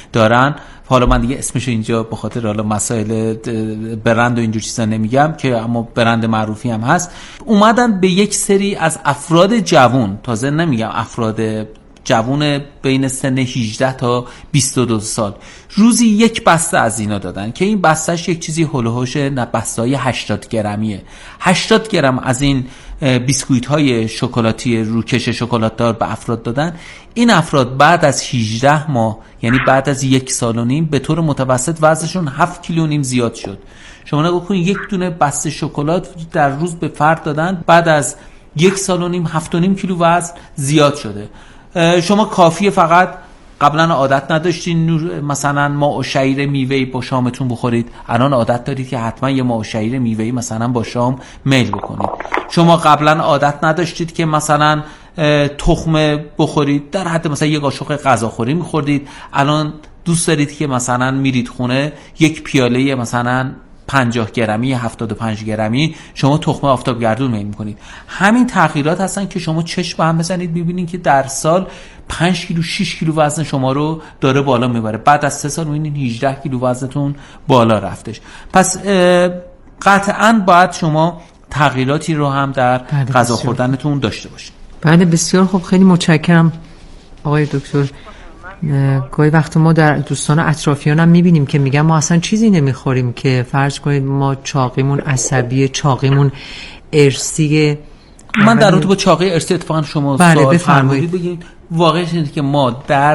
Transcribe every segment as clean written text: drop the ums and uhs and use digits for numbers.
دارن. حالا من دیگه اسمش اینجا به خاطر حالا مسائل برند و اینجور چیزا نمیگم که اما برند معروفی هم هست. اومدن به یک سری از افراد جوان، تازه نمیگم افراد جوان بین سن 18 تا 22 سال، روزی یک بسته از اینا دادن که این بستهش یک چیزی هلوهوش بسته‌های 80 گرمیه. 80 گرم از این بیسکویت های شکلاتی روکش شکلاتدار به افراد دادن. این افراد بعد از 18 ماه، یعنی بعد از 1 سال و نیم، به طور متوسط وزنشون 7 کیلو و نیم زیاد شد. شما نگاه کنید، یک دونه بسته شکلات در روز به فرد دادن، بعد از 1 سال و نیم 7.5 کیلو وزن زیاد شده. شما کافیه فقط قبلا عادت نداشتین مثلا ماء و شعیر میوه‌ای با شامتون بخورید، الان عادت دارید که حتما یه ماء و شعیر میوه‌ای مثلا با شام میل بکنید. شما قبلا عادت نداشتید که مثلا تخم بخورید، در حد مثلا یک قاشق غذاخوری میخوردید، الان دوست دارید که مثلا میرید خونه یک پیاله مثلا 50 گرمی 75 گرمی شما تخم آفتابگردون میل میکنید. همین تغییرات هستن که شما چشم به هم بزنید ببینید که در سال 5 کیلو 6 کیلو وزن شما رو داره بالا میبره. بعد از 3 سال میبینید 18 کیلو وزنتون بالا رفتش. پس قطعاً باید شما تغییراتی رو هم در غذا خوردنتون داشته باشید. بله بسیار خوب، خیلی متشکرم آقای دکتر. گاهی وقت ما در دوستان اطرافیان هم میبینیم که میگن ما اصلا چیزی نمیخوریم، که فرض کنید ما چاقیمون عصبیه، چاقیمون ارثیه. من در رابطه با چاقی ارثی اتفاقا شما سوال فرمودید بگید، واقعیش اینه که ما در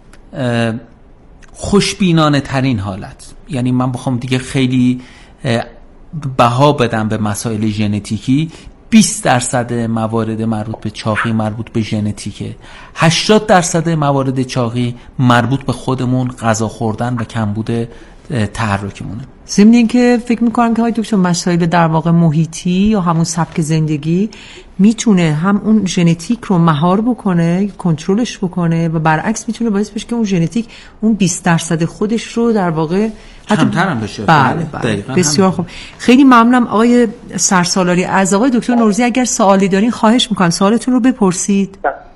خوشبینانه ترین حالت، یعنی من بخوام دیگه خیلی بها بدم به مسائل ژنتیکی، 20% موارد مربوط به چاقی مربوط به ژنتیکه، 80% موارد چاقی مربوط به خودمون غذا خوردن و کمبود تحرکمونه. ضمن این که فکر میکنم که های دکتر مسائل در واقع محیطی یا همون سبک زندگی میتونه هم اون ژنتیک رو مهار بکنه، کنترلش بکنه، و برعکس میتونه باعث بشه که اون ژنتیک اون 20% خودش رو در واقع کمتر هم بشه. بله. بسیار خوب، خیلی ممنونم آقای سرسالاری. از آقای دکتر نوروزی اگر سوالی دارین خواهش میکنم سوالتون رو بپرسید.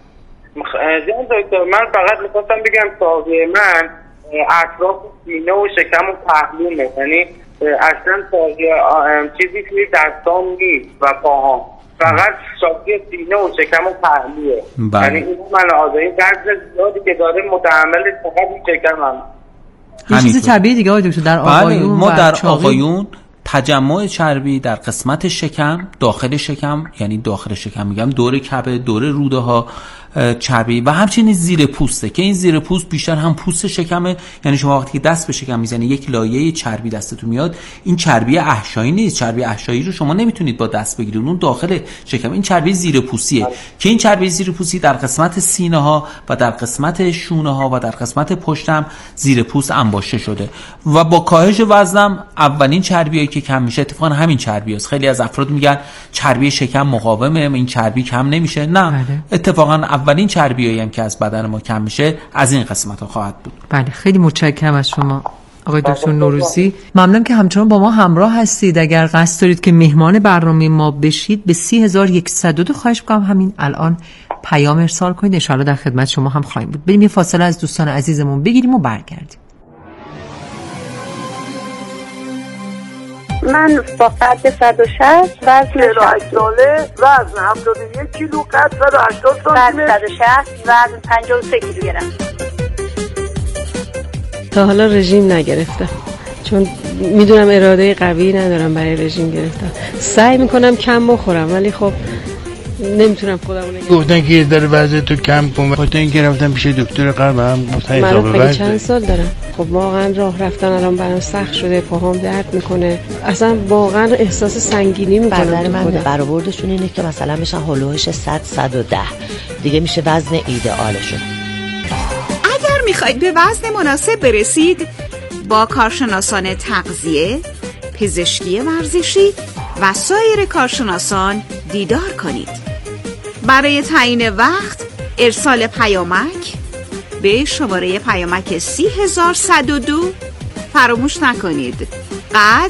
جان دکتر، من فقط میخواستم بگم ساقه من اطراف سینه و شکم و پهلومه، یعنی اصلا چیزی توی دستام نیست و پاهام، فقط شاکی سینه و شکم و پهلوه. یعنی این من آزایی درد زیادی که داره متحمل فقط این شکمم. این چیز طبیعی دیگه آقای دکتر در آقایون ما در آقایون تجمع چربی در قسمت شکم، داخل شکم، یعنی داخل شکم میگم دور کبد، دور روده ها چربی، و همچنین زیر پوسته که این زیر پوست بیشتر هم پوست شکمه. یعنی شما وقتی که دست به شکم میزنی یک لایه چربی دستتون میاد، این چربی احشایی نیست. چربی احشایی رو شما نمیتونید با دست بگیرید، اون داخل شکم. این چربی زیر پوستیه که این چربی زیر پوستی در قسمت سینه ها و در قسمت شونه ها و در قسمت پشتم زیر پوست انباشته شده و با کاهش وزنم اولین چربیایی که کم میشه اتفاقا همین چربی است. خیلی از افراد میگن چربی شکم مقاومه، این چربی کم نمیشه. نه، اتفاقا اولین چربیایی هم که از بدن ما کم میشه از این قسمت ها خواهد بود. بله، خیلی متشکرم از شما آقای دکتر نوروزی. ممنونم که همچنان با ما همراه هستید. اگر قصد دارید که مهمان برنامه ما بشید به 30102 خواهش می‌کنم همین الان پیام ارسال کنید، ان شاءالله در خدمت شما هم خواهیم بود. بریم یه فاصله از دوستان عزیزمون بگیریم و برگردیم. من با قد 160 وزن 48 ساله، وزن 71 کیلو، قد 180 سانتی متر، 160 وزن 53 کیلوگرم. تا حالا رژیم نگرفتم چون میدونم اراده قوی ندارم برای رژیم گرفتن. سعی میکنم کم بخورم ولی خب نمیتونم خودمو گفتن که یه ذره وزنتو کم کن. خاطر اینکه رفتم پیش دکتر قلبم گفتن حساب وزن. من چند سال دارم. خب واقعا راه رفتن الان برام سخت شده، پاهام درد میکنه، اصلا واقعا احساس سنگینی میکنم. نظر من برآوردشون اینه که مثلا بشن هولوش 100 110 دیگه میشه وزن ایدئالشون. اگر میخواید به وزن مناسب برسید با کارشناسان تغذیه، پزشکی ورزشی و سایر کارشناسان دیدار کنید. برای تعیین وقت ارسال پیامک به شماره پیامک 30102 فراموش نکنید. قد،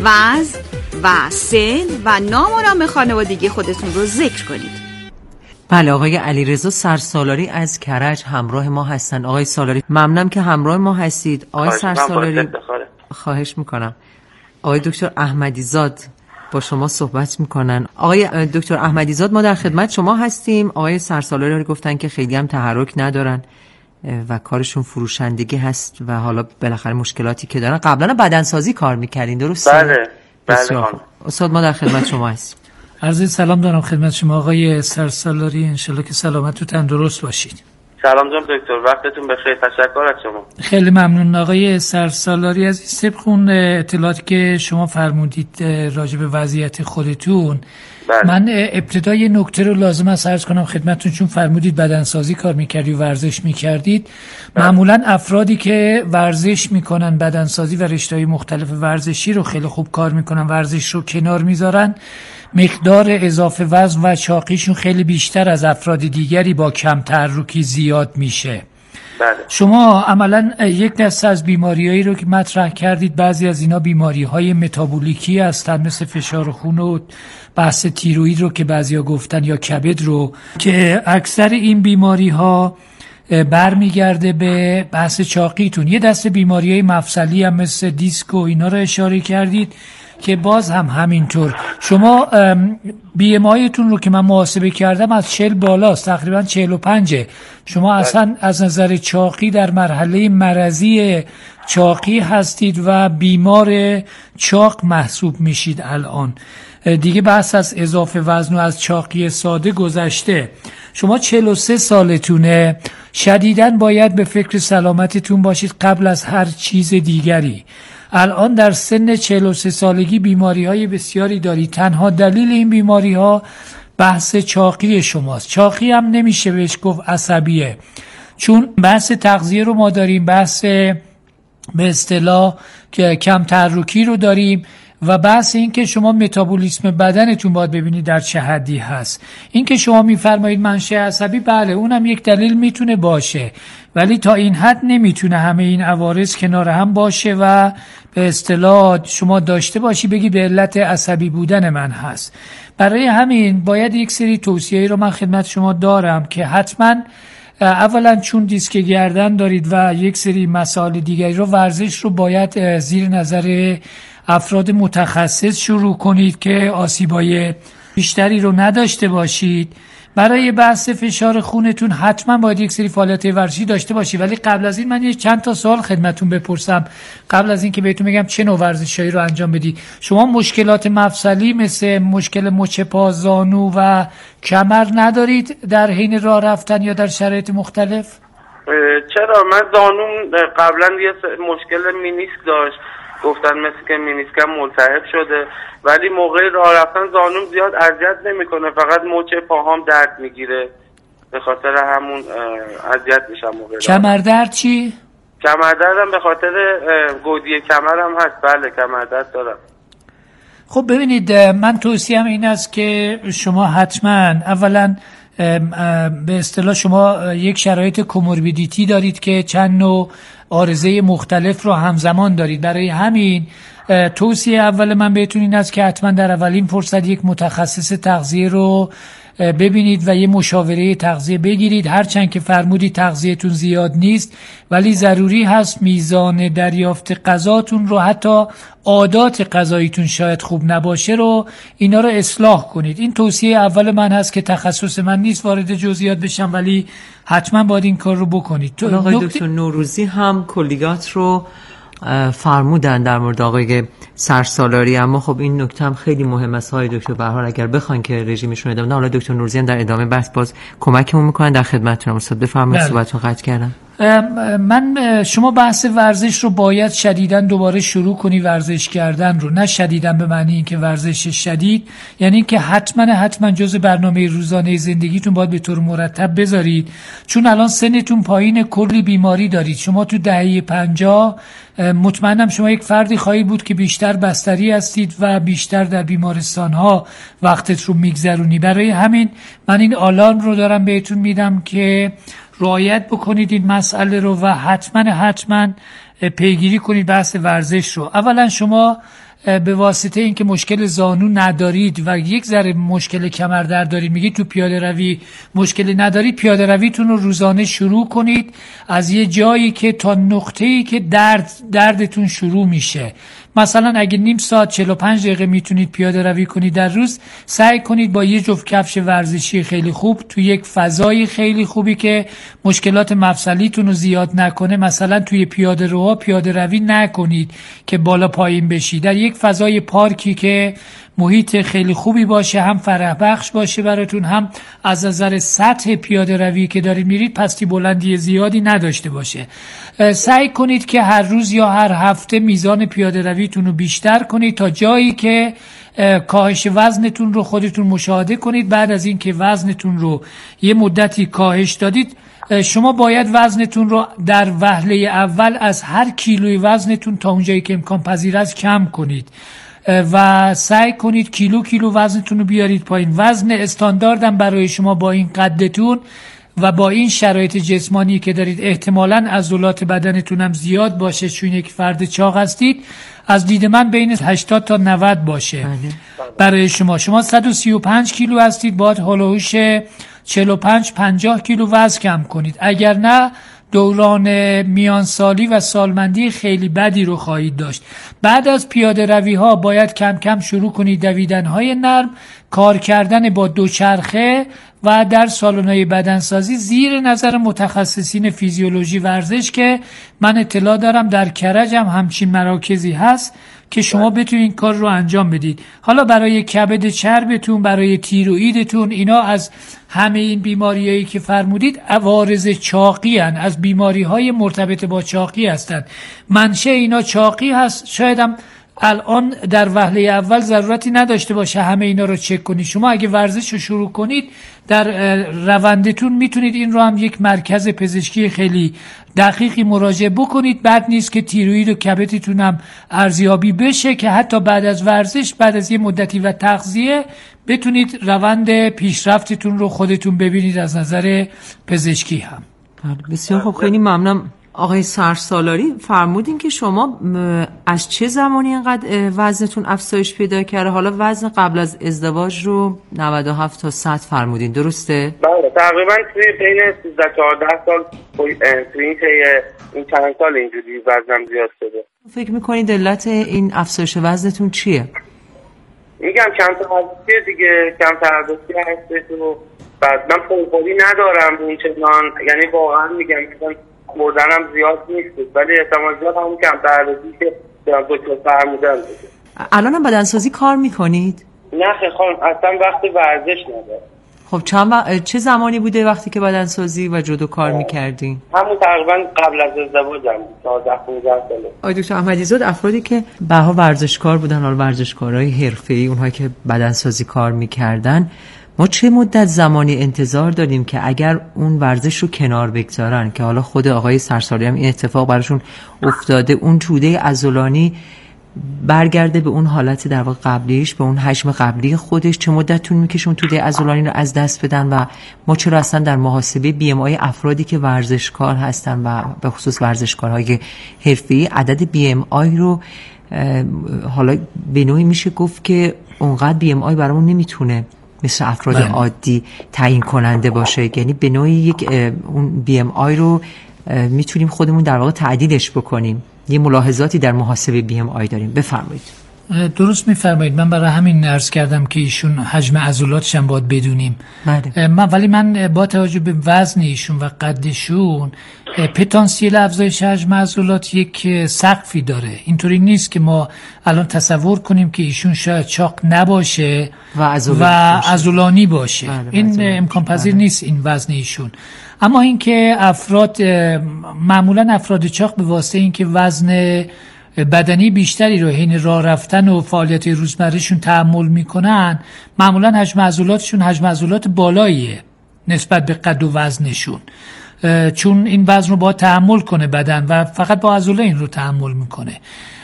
وزن و سن و نام و نام خانوادگی خودتون رو ذکر کنید. بله، آقای علیرضا سرسالاری از کرج همراه ما هستن. آقای سالاری ممنونم که همراه ما هستید. آقای سرسالاری خواهش میکنم. آقای دکتر احمدیزاد با شما صحبت میکنن. آقای دکتر احمدیزاد ما در خدمت شما هستیم. آقای سرسالاری گفتن که خیلی هم تحرک ندارن و کارشون فروشندگی هست و حالا بالاخره مشکلاتی که دارن. قبلا بدنسازی کار میکردین درسته؟ بله استاد ما در خدمت شما هستیم. عرض سلام دارم خدمت شما آقای سرسالاری، انشالله که سلامت و تندرست باشید. سلام جناب دکتر، وقتتون بخیر، تشکر از شما. خیلی ممنون آقای سرسالاری. از طبق اون اطلاعاتی که شما فرمودید راجع به وضعیت خودتون، من ابتدای نکته رو لازم است عرض کنم خدمتتون، چون فرمودید بدنسازی کار میکردی و ورزش میکردید. معمولا افرادی که ورزش میکنن، بدنسازی و رشته‌های مختلف ورزشی رو خیلی خوب کار میکنن، ورزش رو کنار میذارن، مقدار اضافه وزن و چاقیشون خیلی بیشتر از افراد دیگری با کم تحرکی زیاد میشه. شما عملا یک دسته از بیماریایی رو که مطرح کردید، بعضی از اینا بیماری‌های متابولیکی هستن مثل فشار خون و بحث تیروئید رو که بعضیا گفتن، یا کبد رو، که اکثر این بیماری‌ها برمیگرده به بحث چاقیتون. یه دسته بیماری‌های مفصلی هم مثل دیسک و اینا رو اشاره کردید که باز هم همینطور. شما BMIتون رو که من محاسبه کردم از 40 بالاست، تقریبا 45. شما اصلا از نظر چاقی در مرحله مرضی چاقی هستید و بیمار چاق محسوب میشید الان. دیگه بحث از اضافه وزن و از چاقی ساده گذشته. شما 43 سالتونه، شدیداً باید به فکر سلامتتون باشید قبل از هر چیز دیگری. الان در سن 43 سالگی بیماری‌های بسیاری دارید. تنها دلیل این بیماری‌ها بحث چاقی شماست. چاقی هم نمیشه بهش گفت عصبیه، چون بحث تغذیه رو ما داریم، بحث به اصطلاح که کم تحرکی رو داریم، و بحث این که شما متابولیسم بدنتون باید ببینید در چه حدی هست. این که شما میفرمایید منشأ عصبی، بله اونم یک دلیل میتونه باشه، ولی تا این حد نمیتونه همه این عوارض کنار هم باشه و به اصطلاح شما داشته باشی بگی به علت عصبی بودن من هست. برای همین باید یک سری توصیه‌ای رو من خدمت شما دارم که حتما اولا چون دیسک گردن دارید و یک سری مسائل دیگری رو، ورزش رو باید زیر نظر افراد متخصص شروع کنید که آسیبای بیشتری رو نداشته باشید. برای بحث فشار خونتون حتما باید یک سری فعالیت ورزشی داشته باشید. ولی قبل از این من یک چند تا سوال خدمتون بپرسم قبل از این که بهتون بگم چه نوع ورزشایی رو انجام بدید. شما مشکلات مفصلی مثل مشکل مچ پا، زانو و کمر ندارید در حین راه رفتن یا در شرایط مختلف؟ چرا، من زانوم قبلا یه مشکل مینیسک داشت، گفتن مثل که مینیسکم ملتهب شده، ولی موقع راه رفتن زانوم زیاد اذیت نمیکنه، فقط مچ پاهام درد میگیره، به خاطر همون اذیت میشم موقع. کمردرد چی؟ کمردردم به خاطر گودی کمرم هست. بله کمردرد دارم. خب ببینید، من توصیهم این است که شما حتما اولا به اصطلاح شما یک شرایط کوموربیدیتی دارید که چند نوع عارضه مختلف رو همزمان دارید. برای همین توصیه اول من بهتون این است که حتما در اولین فرصت یک متخصص تغذیه رو ببینید و یه مشاوره تغذیه بگیرید. هرچند که فرمودید تغذیه‌تون زیاد نیست، ولی ضروری هست میزان دریافت غذاتون رو، حتی عادات غذاییتون شاید خوب نباشه رو، اینا رو اصلاح کنید. این توصیه اول من هست که تخصص من نیست وارد جزئیات بشم، ولی حتما باید این کار رو بکنید. آقای دکتر نوروزی هم کلیات رو فرمودن در مورد آقای سرسالاری، اما خب این نکته هم خیلی مهم است های دکتر. به هر حال اگر بخواین که رژیمشون ادامه بدن، حالا دکتر نوروزی هم در ادامه بحث باز کمکمون میکنن. در خدمتتونم استاد، بفرمایید. صحبتتون قطع کردم. من شما بحث ورزش رو باید شدیداً دوباره شروع کنی، ورزش کردن رو، نه شدیداً به معنی اینکه ورزش شدید، یعنی اینکه حتما جزء برنامه روزانه زندگیتون باید به طور مرتب بذارید، چون الان سنتون پایین، کلی بیماری دارید. شما تو دهه 50 مطمئنم شما یک فردی خواهید بود که بیشتر بستری هستید و بیشتر در بیمارستان ها وقتت رو میگذرونی. برای همین من این آلارم رو دارم بهتون میدم که رعایت بکنید این مسئله رو و حتما پیگیری کنید بحث ورزش رو. اولا شما به واسطه اینکه مشکل زانو ندارید و یک ذره مشکل کمردرد دارید، میگید تو پیاده روی مشکلی ندارید، پیاده رویتون رو روزانه شروع کنید از یه جایی که تا نقطه‌ای که دردتون شروع میشه. مثلا اگه نیم ساعت 45 دقیقه میتونید پیاده روی کنید در روز، سعی کنید با یه جفت کفش ورزشی خیلی خوب تو یک فضای خیلی خوبی که مشکلات مفصلیتون رو زیاد نکنه، مثلا توی پیاده روها پیاده روی نکنید که بالا پایین بشید، در یک فضای پارکی که محیط خیلی خوبی باشه، هم فرح بخش باشه براتون، هم از نظر سطح پیاده روی که دارید میرید پستی بلندی زیادی نداشته باشه. سعی کنید که هر روز یا هر هفته میزان پیاده رویتون رو بیشتر کنید تا جایی که کاهش وزنتون رو خودتون مشاهده کنید. بعد از این که وزنتون رو یه مدتی کاهش دادید، شما باید وزنتون رو در وهله اول از هر کیلوی وزنتون تا اونجایی که امکان پذیر است کم کنید و سعی کنید کیلو وزنتون رو بیارید پایین. وزن استانداردم برای شما با این قدتون و با این شرایط جسمانی که دارید احتمالاً عضلات بدنتون هم زیاد باشه چون یک فرد چاق هستید، از دید من بین 80 تا 90 باشه. برای شما 135 کیلو هستید، باید هولوش 45-50 کیلو وزن کم کنید، اگر نه دوران میانسالی و سالمندی خیلی بدی رو خواهید داشت. بعد از پیاده روی ها باید کم کم شروع کنید دویدن های نرم، کار کردن با دوچرخه و در سالن‌های بدنسازی زیر نظر متخصصین فیزیولوژی ورزش که من اطلاع دارم در کرج هم همچین مراکزی هست که شما بتونید این کار رو انجام بدید. حالا برای کبد چربتون، برای تیروئیدتون، اینا از همه این بیماریایی که فرمودید عوارض چاقی هستند، از بیماری‌های مرتبط با چاقی هستند. منشأ اینا چاقی هست. شاید هم الان در وهله اول ضرورتی نداشته باشه همه اینا رو چک کنید. شما اگه ورزش رو شروع کنید در روندتون میتونید این رو هم یک مرکز پزشکی خیلی دقیقی مراجعه بکنید. بعد نیست که تیروئید و کبدتون هم ارزیابی بشه که حتی بعد از ورزش، بعد از یه مدتی و تغذیه بتونید روند پیشرفتتون رو خودتون ببینید از نظر پزشکی هم. بسیار خوب، خیلی ممنونم. آقای سرسالاری فرمودین که شما از چه زمانی اینقدر وزنتون افزایش پیدا کرده؟ حالا وزن قبل از ازدواج رو 97 تا 100 فرمودین، درسته؟ بله، تقریبا توی بین 13-14 سال توی این چند سال اینجوری وزنم زیاد شده. فکر میکنید علت این افزایش وزنتون چیه؟ میگم کم تغذیه دیگه، کم تغذیه هستش و بعد من پرخوری ندارم اون چنان، یعنی واقعا میگم که خوردنم زیاد نیست ولی احتمال زیاد همون کم تغذیه که دکتر فرمودن دیگه. الان هم بدنسازی کار میکنید؟ نه خانم، اصلا وقت ورزش ندارم. خب چه زمانی بوده وقتی که بدنسازی و جودو کار میکردین؟ همون تقریبا قبل از ازدواجم 14-15 ساله. آقای دکتر احمدی‌زاده، افرادی که بها ورزشکار بودن، حالا ورزشکارای حرفه‌ای، اونهایی که بدنسازی کار میکردن، ما چه مدت زمانی انتظار داریم که اگر اون ورزش رو کنار بگذارن، که حالا خود آقای سرسالاری هم این اتفاق براشون افتاده، اون توده عضلانی برگرده به اون حالت در واقع قبلیش، به اون حجم قبلی خودش؟ چه مدت طول میکشه اون توده عضلانی رو از دست بدن؟ و ما چرا اصلا در محاسبه BMI افرادی که ورزشکار هستن و به خصوص ورزشکارهای حرفه‌ای عدد BMI رو حالا به نوعی میشه گفت که اونقدر BMI برامون نمیتونه مثل افراد عادی تعیین کننده باشه، یعنی به نوعی یک اون BMI رو میتونیم خودمون در واقع تعدیلش بکنیم. یه ملاحظاتی در محاسبه BMI داریم. بفرمایید. درست میفرمایید. من برای همین عرض کردم که ایشون حجم عضلاتش هم باید بدونیم. ولی من با توجه به وزن ایشون و قدشون، پتانسیل افزایش حجم عضلات یک سقفی داره. اینطوری نیست که ما الان تصور کنیم که ایشون شاید چاق نباشه و عضلانی باشه. این امکان پذیر نیست این وزن ایشون. اما اینکه افراد معمولا افراد چاق به واسطه اینکه وزن بدنی بیشتری رو حین راه رفتن و فعالیت روزمرهشون تحمل میکنن، معمولا حجم عضلاتشون حجم عضلات بالاییه نسبت به قد و وزنشون، چون این وزن رو باید تحمل کنه بدن و فقط با عضله این رو تحمل میکنه.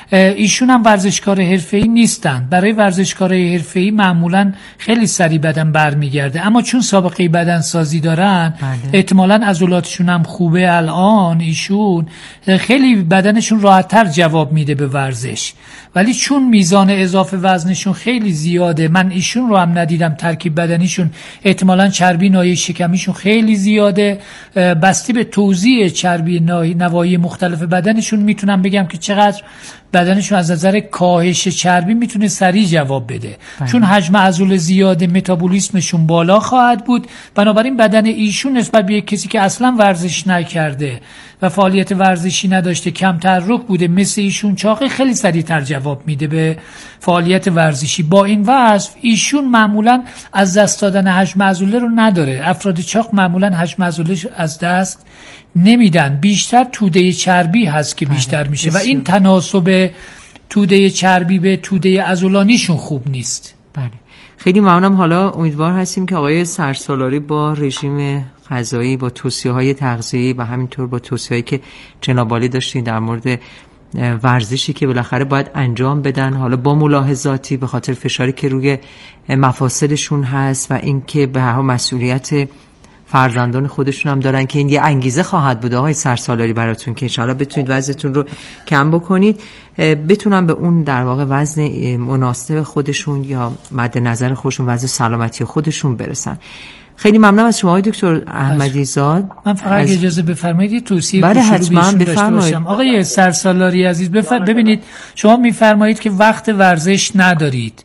ایشون هم ورزشکار حرفه‌ای نیستن. برای ورزشکارای حرفه‌ای معمولا خیلی سریع بدن برمیگرده، اما چون سابقه بدنسازی دارن احتمالاً عضلاتشون هم خوبه، الان ایشون خیلی بدنشون راحت‌تر جواب میده به ورزش. ولی چون میزان اضافه وزنشون خیلی زیاده، من ایشون رو هم ندیدم، ترکیب بدنیشون احتمالاً چربی ناحیه شکمیشون خیلی زیاده، بستی به توزیع چربی نواحی مختلف بدنشون میتونم بگم که چقدر بدنشون از نظر کاهش چربی میتونه سریع جواب بده. چون حجم عضله زیاده، متابولیسمشون بالا خواهد بود، بنابراین بدن ایشون نسبت به یک کسی که اصلا ورزش نکرده و فعالیت ورزشی نداشته، کم تحرک بوده، مثل ایشون چاقی، خیلی سریعتر جواب میده به فعالیت ورزشی. با این وصف ایشون معمولا از دست دادن حجم عضله رو نداره. افراد چاق معمولا حجم عضله از دست نمیدن، بیشتر توده چربی هست که بیشتر میشه و این تناسب توده چربی به توده عضلانیشون خوب نیست. بله، خیلی ممنونم. حالا امیدوار هستیم که آقای سرسالاری با رژیم غذایی، با توصیه‌های تغذیه‌ای و همینطور با توصیه‌هایی که جناب عالی داشتین در مورد ورزشی که بالاخره باید انجام بدن، حالا با ملاحظاتی به خاطر فشاری که روی مفاصلشون هست و اینکه به هر حال مسئولیت فرزندان خودشون هم دارن که این یه انگیزه خواهد بود آقای سرسالاری براتون که انشاءالله بتونید وزنتون رو کم بکنید، بتونن به اون در واقع وزن مناسب خودشون یا مد نظر خودشون، وزن سلامتی خودشون برسن. خیلی ممنونم از شما آقای دکتر احمدی زاد. من فقط اجازه بفرمایید توصیه بله حتما بفرمایید. آقای سرسالاری عزیز ببینید، شما میفرمایید که وقت ورزش ندارید.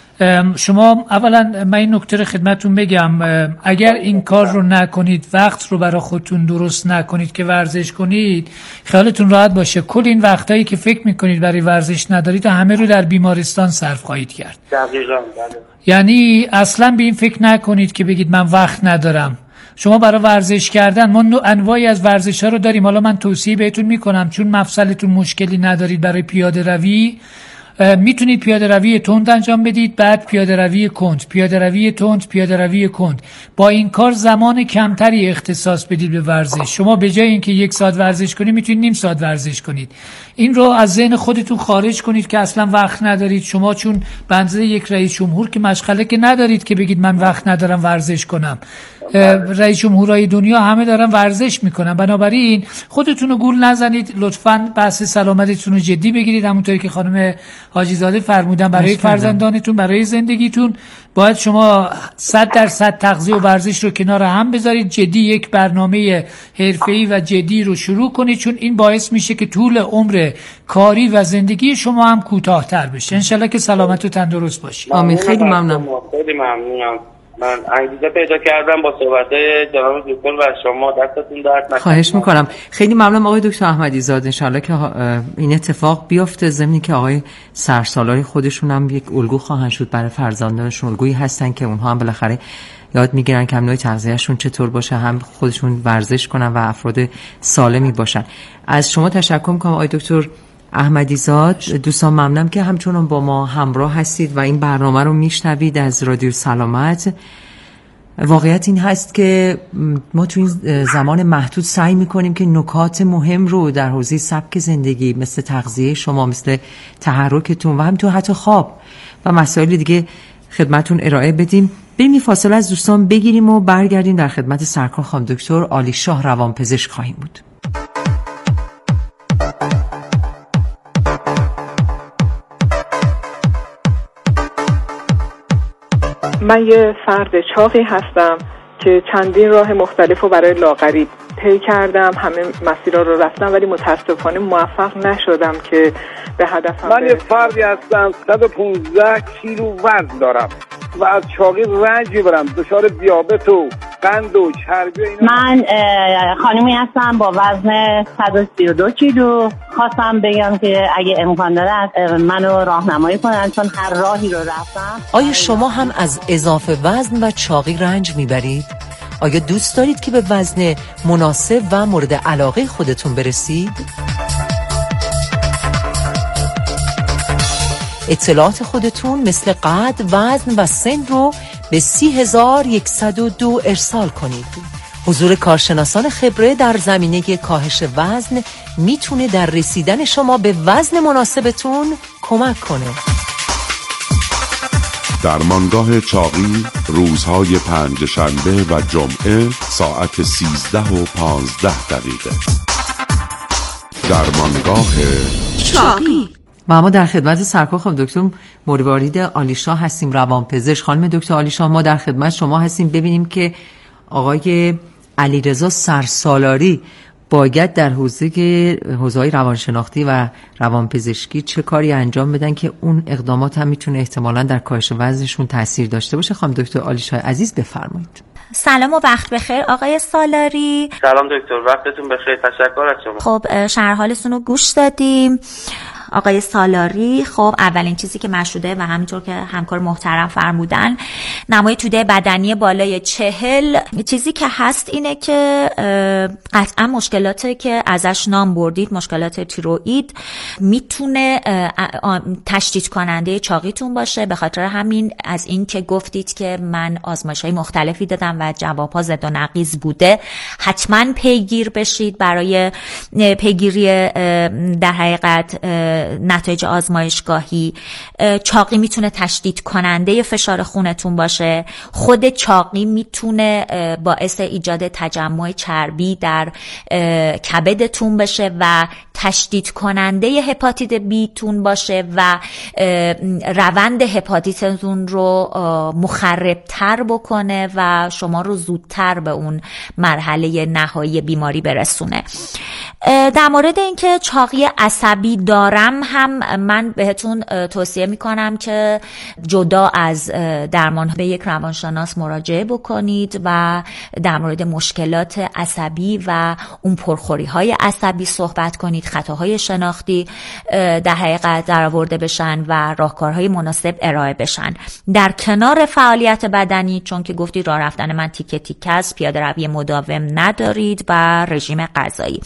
شما اولا من این نکته رو خدمتون بگم، اگر این کار رو نکنید، وقت رو برای خودتون درست نکنید که ورزش کنید، خیالتون راحت باشه کل این وقتایی که فکر میکنید برای ورزش ندارید همه رو در بیمارستان صرف خواهید کرد. دقیقاً. یعنی اصلا به این فکر نکنید که بگید من وقت ندارم. شما برای ورزش کردن، ما انواعی از ورزش ها رو داریم. حالا من توصیه بهتون میکنم، چون مفصلتون مشکلی ندارید، برای پیاده روی میتونید پیاده روی تند انجام بدید، بعد پیاده روی کند، پیاده روی تند، پیاده روی کند. با این کار زمان کمتری اختصاص بدید به ورزش. شما به جای اینکه 1 ساعت ورزش کنید میتونید نیم ساعت ورزش کنید. این رو از ذهن خودتون خارج کنید که اصلا وقت ندارید. شما چون بنظر یک رئیس جمهور که مشغله که ندارید که بگید من وقت ندارم ورزش کنم. رئیس جمهورهای دنیا همه دارن ورزش میکنن، بنابراین خودتون رو گول نزنید. لطفاً بحث سلامتیتون رو جدی بگیرید. همونطوری که خانم حاجی زاده فرمودن، برای فرزندانتون، برای زندگیتون باید شما 100% تغذیه و ورزش رو کنار هم بذارید، جدی یک برنامه حرفه‌ای و جدی رو شروع کنید، چون این باعث میشه که طول عمر کاری و زندگی شما هم کوتاه‌تر بشه. انشالله که سلامت و تندرست باشید. آمین. خیلی ممنونم. خیلی ممنونم. من انگیزه پیدا کردم با صحبت‌های جناب دکتر و شما. دستتون درد نکنه. خواهش میکنم. خیلی ممنونم آقای دکتر احمدی زاد. انشالله که این اتفاق بیفته، ضمن که آقای سرسالاری خودشون هم یک الگو خواهند شد برای فرزندانشون. الگویی هستن که اونها هم بالاخره یاد میگیرن که نوع تغذیه‌شون چطور باشه، هم خودشون ورزش کنن و افراد سالمی باشن. از شما تشکر میکنم آقای دکتر احمدی زاد. دوستان ممنونم که همچنان با ما همراه هستید و این برنامه رو میشنوید از رادیو سلامت. واقعیت این هست که ما تو این زمان محدود سعی میکنیم که نکات مهم رو در حوزه سبک زندگی مثل تغذیه شما، مثل تحرکتون و همینطور حتی خواب و مسائل دیگه خدمتون ارائه بدیم. بریم یه فاصله از دوستان بگیریم و برگردیم در خدمت سرکار خانم دکتر عالیشاه روانپزشک خواهیم بود. من یه فرد چاقی هستم که چندین راه مختلف رو برای لاغری طی کردم، همه مسیرها رو رفتم، ولی متاسفانه موفق نشدم که به هدفم من یه فردی هستم 115 کیلو وزن دارم و از چاقی رنج میبرم، دچار دیابت و قند و چربی و اینا. من خانمی هستم با وزن 132 کیلو. خواستم بگم که اگه امکان داره منو راهنمایی کنن، چون هر راهی رو رفتم. آیا شما هم از اضافه وزن و چاقی رنج میبرید؟ آیا دوست دارید که به وزن مناسب و مورد علاقه خودتون برسید؟ اطلاعات خودتون مثل قد، وزن و سن رو به 30102 ارسال کنید. حضور کارشناسان خبره در زمینه کاهش وزن میتونه در رسیدن شما به وزن مناسبتون کمک کنه. درمانگاه چاقی روزهای پنجشنبه و جمعه ساعت 13:15 درمانگاه چاقی. و اما در خدمت سرکار خانم دکتر مروارید عالیشاه هستیم، روانپزشک. خانم دکتر عالیشاه، ما در خدمت شما هستیم. ببینیم که آقای علیرضا سرسالاری باید در حوزه‌های روانشناختی و روانپزشکی چه کاری انجام بدن که اون اقدامات هم میتونه احتمالاً در کاهش وزنشون تاثیر داشته باشه؟ خانم دکتر عالیشاه عزیز بفرمایید. سلام و وقت بخیر آقای سالاری. سلام دکتر، وقتتون بخیر. تشکر از شما. خب شرح حالتون رو گوش دادیم آقای سالاری. خب اولین چیزی که مشهوده و همینطور که همکار محترم فرمودن، نمای توده بدنی بالای 40. چیزی که هست اینه که قطعا مشکلاتی که ازش نام بردید، مشکلات تیروئید، میتونه تشدید کننده چاقیتون باشه. به خاطر همین از این که گفتید که من آزمایش‌های مختلفی دادم و جواب‌ها زد و نقیض بوده، حتما پیگیر بشید برای پیگیری در حقیقت نتایج آزمایشگاهی. چاقی میتونه تشدید کننده فشار خونتون باشه. خود چاقی میتونه باعث ایجاد تجمع چربی در کبدتون بشه و تشدید کننده هپاتیت بی تون باشه و روند هپاتیتتون رو مخربتر بکنه و شما رو زودتر به اون مرحله نهایی بیماری برسونه. در مورد اینکه چاقی عصبی دارم هم من بهتون توصیه میکنم که جدا از درمان به یک روانشناس مراجعه بکنید و در مورد مشکلات عصبی و اون پرخوری های عصبی صحبت کنید. خطاهای شناختی در حقیقت درآورده بشن و راهکارهای مناسب ارائه بشن در کنار فعالیت بدنی، چون که گفتید راه رفتن من تیکه تیکه است، پیاده روی مداوم ندارید و رژیم غذایی.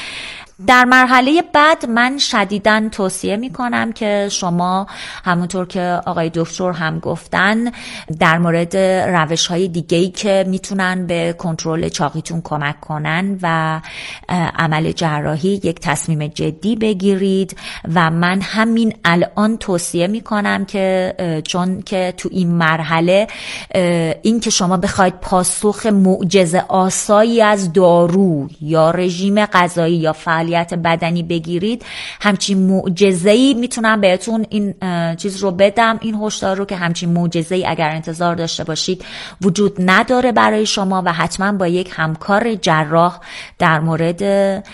در مرحله بعد من شدیداً توصیه میکنم که شما همونطور که آقای دکتر هم گفتن در مورد روش‌های دیگه‌ای که میتونن به کنترل چاقیتون کمک کنن و عمل جراحی یک تصمیم جدی بگیرید. و من همین الان توصیه میکنم که چون که تو این مرحله این که شما بخواید پاسخ معجزه آسایی از دارو یا رژیم غذایی یا فعالیت بدنی بگیرید، همچین معجزه‌ای میتونم بهتون این چیز رو بدم، این هشدار رو، که همچین معجزه‌ای اگر انتظار داشته باشید وجود نداره برای شما و حتما با یک همکار جراح در مورد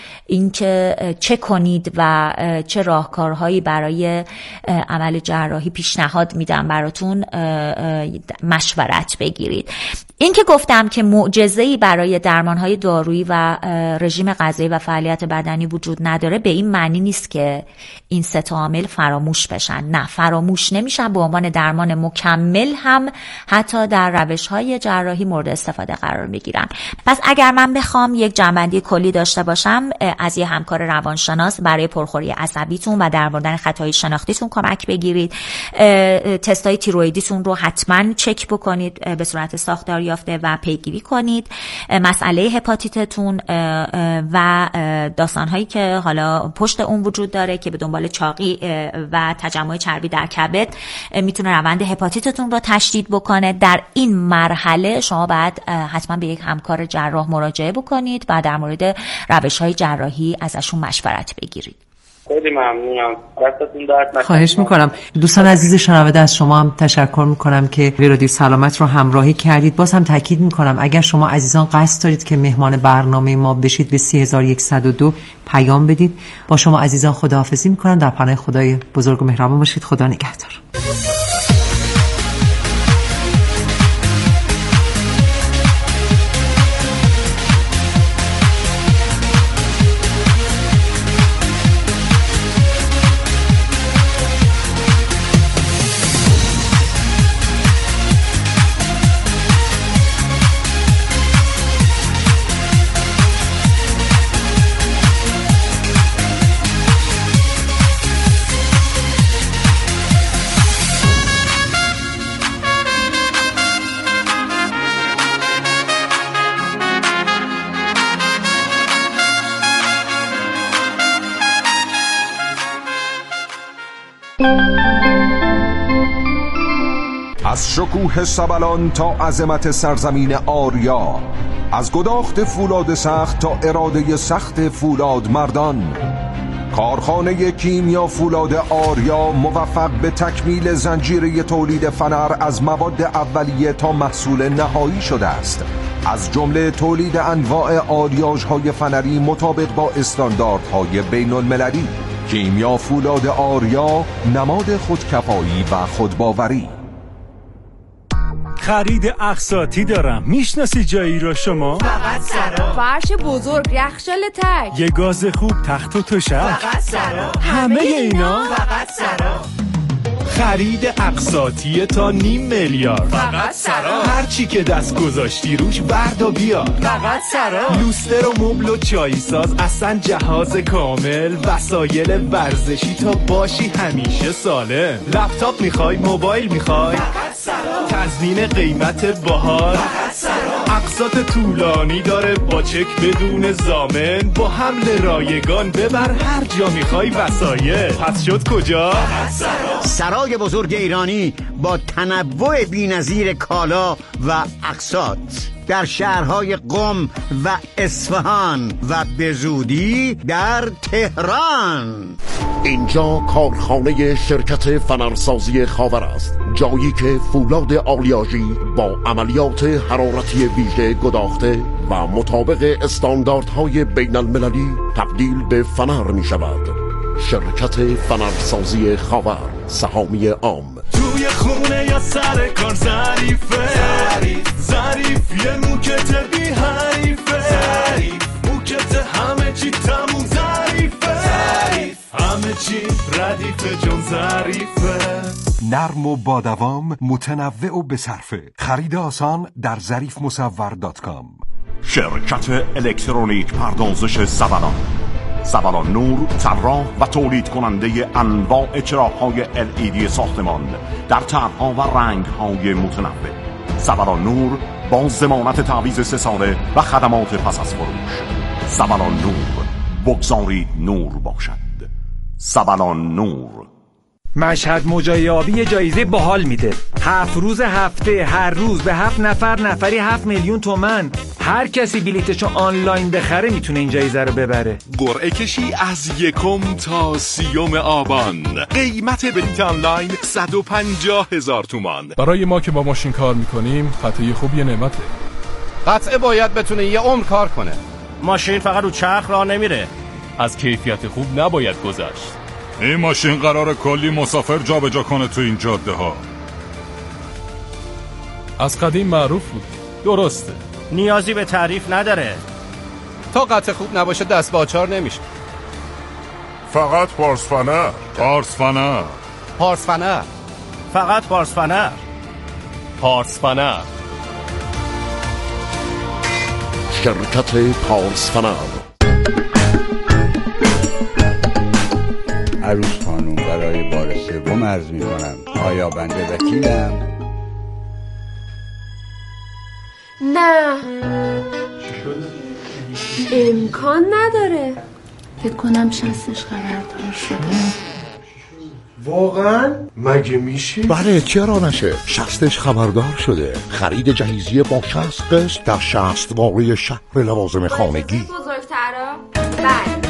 اینکه چه کنید و چه راهکارهایی برای عمل جراحی پیشنهاد میدم براتون مشورت بگیرید. این که گفتم که معجزه‌ای برای درمان‌های دارویی و رژیم غذایی و فعالیت بدنی وجود نداره، به این معنی نیست که این سه تا عامل فراموش بشن. نه، فراموش نمیشن. به عنوان درمان مکمل هم حتی در روش‌های جراحی مورد استفاده قرار میگیرن. پس اگر من بخوام یک جنبندی کلی داشته باشم، از یه همکار روانشناس برای پرخوری عصبیتون و درماندن خطاهای شناختیتون کمک بگیرید. تستای تیروئیدیتون رو حتما چک بکنید به صورت ساختار یافته و پیگیری کنید. مسئله هپاتیتتون و داستان‌هایی که حالا پشت اون وجود داره که به دنبال چاقی و تجمع چربی در کبد میتونه روند هپاتیتتون رو تشدید بکنه. در این مرحله شما باید حتما به یک همکار جراح مراجعه بکنید و در مورد روش‌های جراحی ازشون مشورت بگیرید. خیلی ممنونم. دستتون درد نکنه. خواهش میکنم. دوستان عزیز شنونده، از شما هم تشکر میکنم که رادیو سلامت رو همراهی کردید. باز هم تاکید میکنم اگر شما عزیزان قصد دارید که مهمان برنامه ما بشید به 3102 پیام بدید. با شما عزیزان خداحافظی میکنم. در پناه خدای بزرگ و مهربان باشید. خدا نگهدار. از شکوه سبلان تا عظمت سرزمین آریا، از گداخت فولاد سخت تا اراده سخت فولاد مردان، کارخانه کیمیا فولاد آریا موفق به تکمیل زنجیره تولید فنر از مواد اولیه تا محصول نهایی شده است. از جمله تولید انواع آلیاژهای فنری مطابق با استانداردهای بین المللی. کیمیا فولاد آریا، نماد خودکفایی و خودباوری. خرید اقساطی دارم، میشناسی جایی را شما؟ فقط سرا. فرش بزرگ، یخچال تک، یه گاز خوب، تخت و تشک، فقط سرا. همه اینا فقط سرا. خرید اقساطی تا 500 میلیارد، فقط سرا. هر چی که دست گذاشتی روش بردا بیار، فقط سرا. لوستر و مبل و چای ساز، اصلا جهاز کامل، وسایل ورزشی تا باشی همیشه سالم. لپتاپ میخوای، موبایل میخوای، فقط سرا. تضمین قیمت باحال، فقط سرا. اقساط طولانی داره با چک بدون ضامن، با حمل رایگان ببر هر جا میخوای وسایل. پس شد کجا؟ فقط سرا. سرای بزرگ ایرانی با تنوع بی‌نظیر کالا و اقساط در شهرهای قم و اصفهان و به زودی در تهران. اینجا کارخانه شرکت فنرسازی خاور است، جایی که فولاد آلیاژی با عملیات حرارتی ویژه گداخته و مطابق استانداردهای بین المللی تبدیل به فنر می شود. شرکت فنرسازی خاور، سهامی عام. توی خونه یا سر کار ظریفه، ظریف یه موکت بی حریفه، موکت همه چی تموم ظریفه، همه چی ردیفه جون ظریفه. نرم و با دوام، متنوع و بصرفه. خرید آسان در ظریفمصور.com. شرکت الکترونیک پردازش سبلان، سبلان نور، طراح و تولید کننده انواع چراغ‌های LED ساختمان در طرح‌ها و رنگ‌های متنوع. سبلان نور با ضمانت تعویض 3 ساله و خدمات پس از فروش. سبلان نور، بگذارید نور باشد. سبلان نور. مشهد موجای آبی جایزه باحال میده. 7 روز هفته، هر روز به 7 نفر، نفری 7 میلیون تومان. هر کسی بلیتشو آنلاین بخره میتونه این جایزه رو ببره. قرعه کشی از 1 تا 30 آبان. قیمت بلیت آنلاین 150,000 تومان. برای ما که با ماشین کار میکنیم قطعه خوب یه نعمته. قطعه باید بتونه یه عمر کار کنه. ماشین فقط رو چرخ راه نمیره. از کیفیت خوب نباید گذشت. این ماشین قراره کلی مسافر جابجا کنه تو این جاده ها. از قدیم معروف بود. درسته، نیازی به تعریف نداره. تا قطعه خوب نباشه دست با آچار نمیشه. فقط پارسفنر. پارسفنر. پارسفنر. فقط پارسفنر. پارسفنر. شرکت پارسفنر. عروس خانوم برای بار 3 عرض می‌کنم. آیا بنده وکیلم؟ نه. امکان نداره. فکر کنم شستش خبردار شده. واقعا؟ مگه میشه؟ بله، چرا نشه؟ شستش خبردار شده. خرید جهیزیه با 60 قسط در 60 واقعی شهر لوازم خانگی. بزرگترا؟ بله.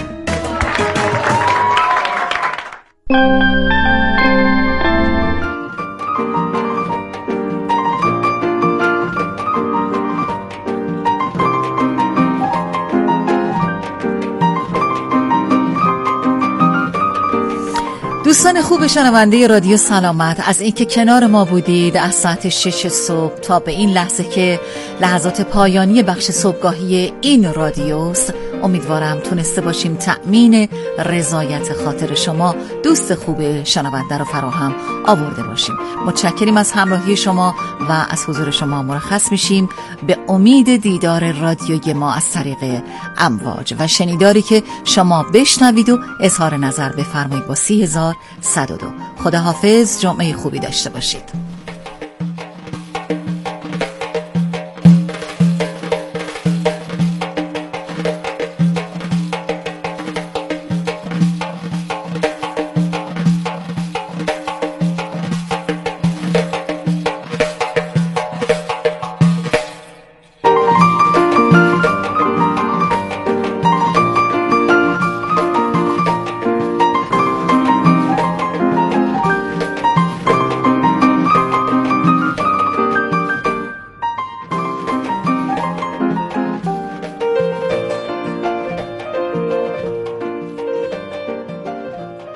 دوستان خوب شنونده رادیو سلامت، از اینکه کنار ما بودید از ساعت 6 صبح تا به این لحظه که لحظات پایانی بخش صبحگاهی این رادیوست، امیدوارم تونسته باشیم تأمین رضایت خاطر شما دوست خوب شنونده رو فراهم آورده باشیم. متشکریم از همراهی شما و از حضور شما مرخص میشیم به امید دیدار رادیوی ما از طریق امواج و شنیداری که شما بشنوید و اظهار نظر بفرمایید با 30,102. خداحافظ، جمعه خوبی داشته باشید.